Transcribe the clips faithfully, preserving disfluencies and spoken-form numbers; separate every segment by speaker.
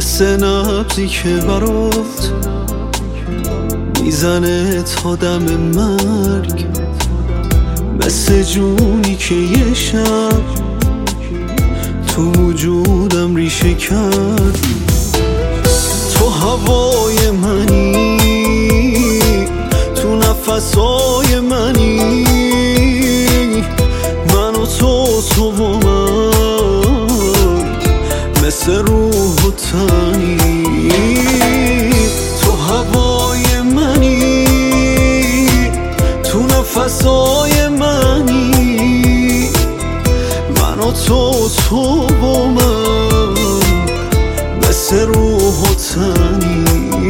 Speaker 1: مثل نبضی که برات میزنه تا دم مرگ، مثل جونی که یه شب تو وجودم ریشه کرد. تو هوای منی، تو نفسای منی، من و تو تو و من مثل روح و تنی. تو هوای منی، تو نفسای منی، من و تو تو و من مثل روح و تنی.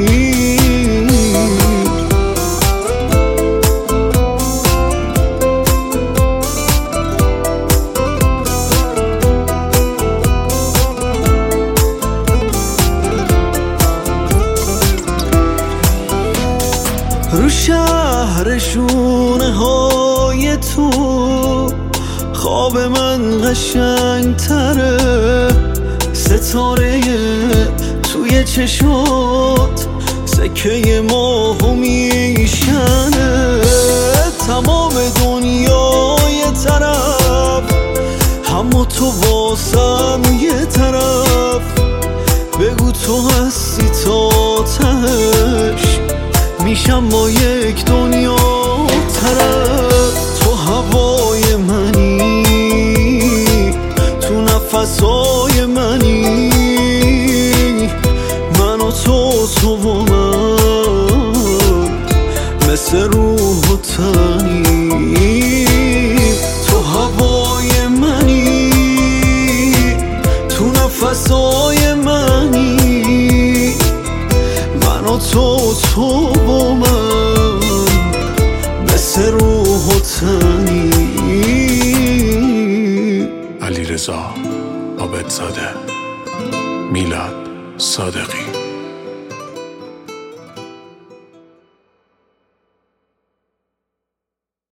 Speaker 1: رو شهر شونه های تو خواب من قشنگ تره، ستاره توی چشات سکه ماهو میشنه. تمام دنیای طرف، اما تو واسم یه طرف. بگو تو هستی تا تهش، میشم با یک دنیا طرف. تو هوای منی، تو نفسای منی، من و تو تو و من مثل روح و تنی. تو هوای منی، تو نفسای منی، من و تو تو و من مثل روح و تنی.
Speaker 2: علیرضا عابدزاده، میلاد صادقی.